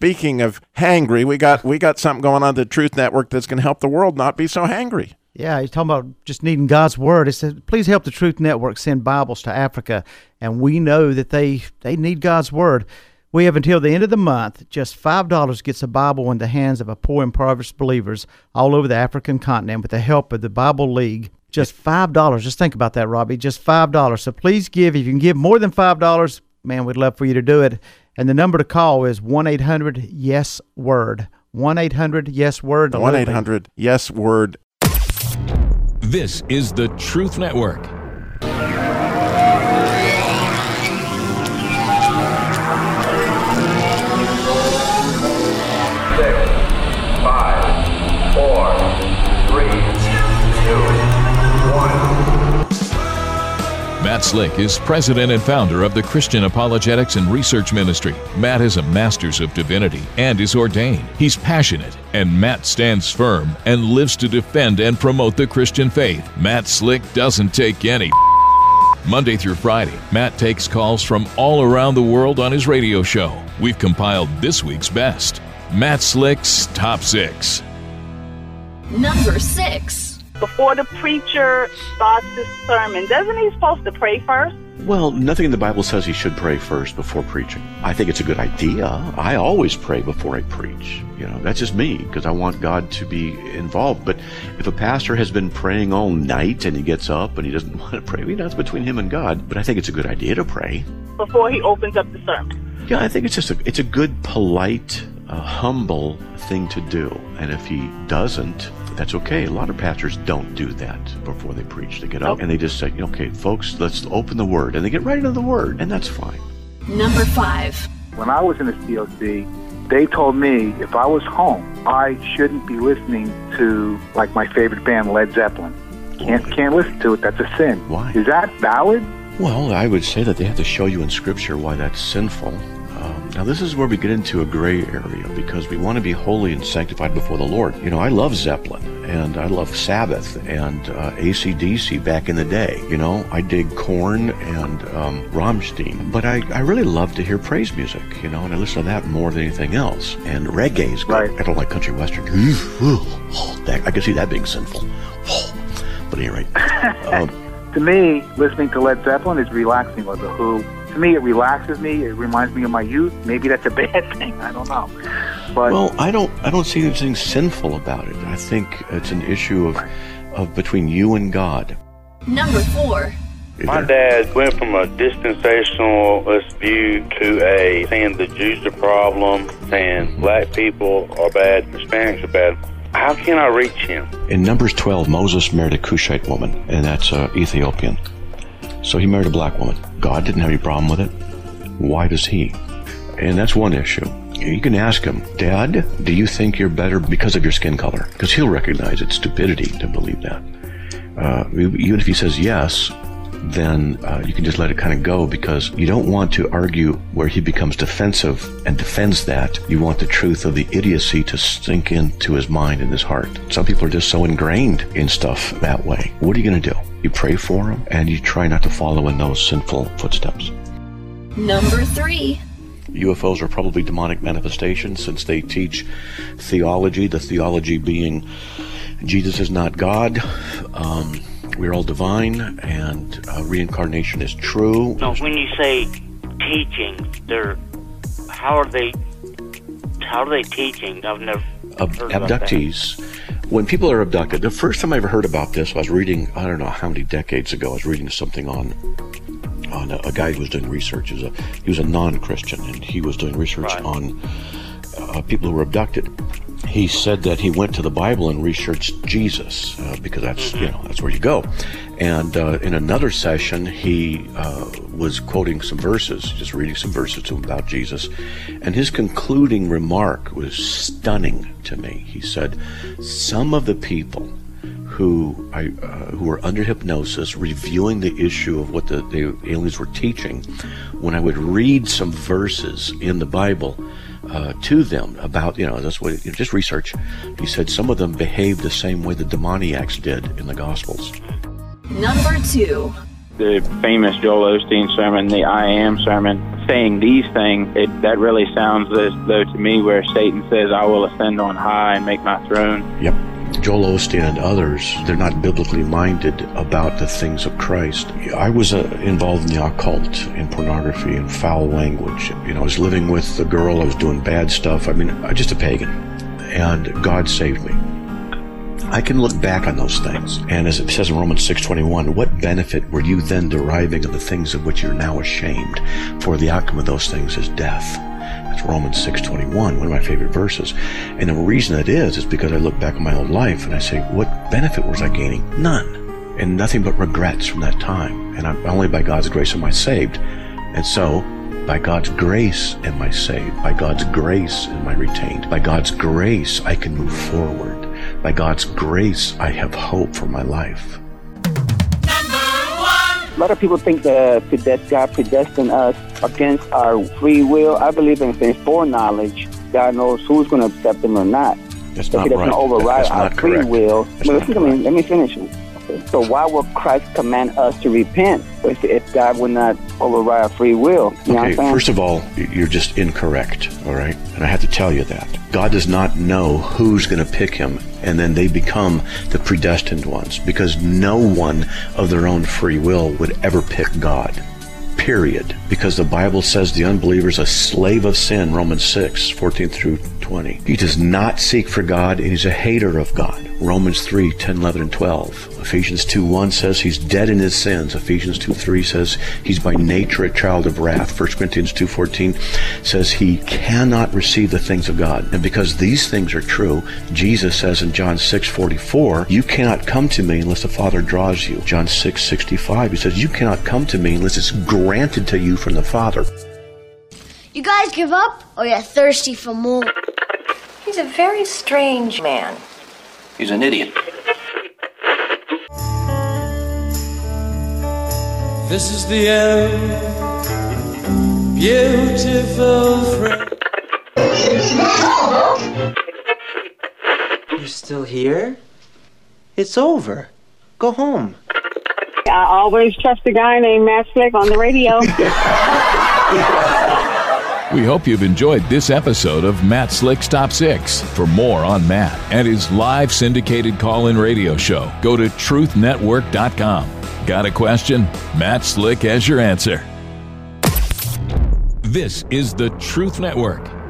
speaking of hangry, we got something going on at the Truth Network that's going to help the world not be so hangry. Yeah, he's talking about just needing God's word. He says, please help the Truth Network send Bibles to Africa. And we know that they need God's word. We have until the end of the month. Just $5 gets a Bible in the hands of a poor, impoverished believers all over the African continent with the help of the Bible League. Just $5. Just think about that, Robbie. Just $5. So please give. If you can give more than $5, man, we'd love for you to do it. And the number to call is 1-800-YES-WORD. 1-800-YES-WORD. 1-800-YES-WORD. This is the Truth Network. Matt Slick is president and founder of the Christian Apologetics and Research Ministry. Matt is a master's of divinity and is ordained. He's passionate, and Matt stands firm and lives to defend and promote the Christian faith. Matt Slick doesn't take any Monday through Friday, Matt takes calls from all around the world on his radio show. We've compiled this week's best. Matt Slick's Top 6. Number 6. Before the preacher starts his sermon, doesn't he supposed to pray first? Well, nothing in the Bible says he should pray first before preaching. I think it's a good idea. I always pray before I preach. That's just me, because I want God to be involved. But if a pastor has been praying all night and he gets up and he doesn't want to pray, that's between him and God. But I think it's a good idea to pray before he opens up the sermon. Yeah, I think it's a good, polite, humble thing to do. And if he doesn't, that's okay. A lot of pastors don't do that before they preach. They get up and they just say, okay, folks, let's open the Word. And they get right into the Word, and that's fine. Number 5. When I was in the COC, they told me if I was home, I shouldn't be listening to, like, my favorite band, Led Zeppelin. Can't listen to it. That's a sin. Why? Is that valid? Well, I would say that they have to show you in Scripture why that's sinful. Now, this is where we get into a gray area, because we want to be holy and sanctified before the Lord. I love Zeppelin, and I love Sabbath, and AC/DC back in the day. I dig Korn and Rammstein. But I really love to hear praise music, and I listen to that more than anything else. And reggae's good. Right. I don't like country western. I can see that being sinful. But anyway. To me, listening to Led Zeppelin is relaxing, or The Who. To me, it relaxes me. It reminds me of my youth. Maybe that's a bad thing. I don't know. But well, I don't see anything sinful about it. I think it's an issue of between you and God. Number 4. My dad went from a dispensationalist view to a saying the Jews are a problem, saying black people are bad, Hispanics are bad. How can I reach him? In Numbers 12, Moses married a Cushite woman, and that's Ethiopian. So he married a black woman. God didn't have any problem with it. Why does he? And that's one issue. You can ask him, Dad, do you think you're better because of your skin color? Because he'll recognize it's stupidity to believe that. Even if he says yes, then you can just let it kind of go, because you don't want to argue where he becomes defensive and defends that. You want the truth of the idiocy to sink into his mind and his heart. Some people are just so ingrained in stuff that way. What are you going to do? You pray for them, and you try not to follow in those sinful footsteps. Number 3. UFOs are probably demonic manifestations, since they teach theology, the theology being Jesus is not God, we're all divine, and reincarnation is true. No, when you say teaching, how are they teaching? I've never heard about abductees. When people are abducted, the first time I ever heard about this, I was reading, I don't know how many decades ago, I was reading something on a guy who was doing research. He was a non-Christian, and he was doing research on people who were abducted. He said that he went to the Bible and researched Jesus, because that's that's where you go. And in another session, he was quoting some verses, just reading some verses to him about Jesus. And his concluding remark was stunning to me. He said, some of the people who were under hypnosis, reviewing the issue of what the aliens were teaching, when I would read some verses in the Bible to them about, that's what, just research. He said some of them behaved the same way the demoniacs did in the Gospels. Number 2. The famous Joel Osteen sermon, the I Am sermon. saying these things, that really sounds as though to me where Satan says, I will ascend on high and make my throne. Yep. Joel Osteen and others, they're not biblically minded about the things of Christ. I was involved in the occult, in pornography, and foul language. I was living with a girl, I was doing bad stuff. Just a pagan. And God saved me. I can look back on those things, and as it says in Romans 6:21, what benefit were you then deriving of the things of which you're now ashamed? For the outcome of those things is death. That's Romans 6:21, one of my favorite verses. And the reason it is because I look back on my own life and I say, what benefit was I gaining? None. And nothing but regrets from that time. And only by God's grace am I saved. And so, by God's grace am I saved. By God's grace am I retained. By God's grace I can move forward. By God's grace I have hope for my life. A lot of people think that God predestined us against our free will. I believe in foreknowledge. God knows who's going to accept him or not. That's not He doesn't right. override That's our not free correct. will. That's But not listen to me. Let me finish. Okay. So why would Christ command us to repent if God would not override our free will? You know what I'm saying? First of all, you're just incorrect, all right? And I have to tell you that. God does not know who's going to pick him, and then they become the predestined ones, because no one of their own free will would ever pick God. Period. Because the Bible says the unbeliever is a slave of sin, Romans 6:14 through 20. He does not seek for God, and he's a hater of God, Romans 3:10, 11, and 12. Ephesians 2:1 says he's dead in his sins. Ephesians 2:3 says he's by nature a child of wrath. 1 Corinthians 2:14 says he cannot receive the things of God. And because these things are true, Jesus says in John 6:44, you cannot come to me unless the Father draws you. John 6:65, he says, you cannot come to me unless it's granted to you from the Father. You guys give up, or you're thirsty for more? He's a very strange man. He's an idiot. This is the end, beautiful friend. You're still here? It's over. Go home. I always trust a guy named Matt Slick on the radio. We hope you've enjoyed this episode of Matt Slick's Top 6. For more on Matt and his live syndicated call-in radio show, go to truthnetwork.com. Got a question? Matt Slick has your answer. This is the Truth Network.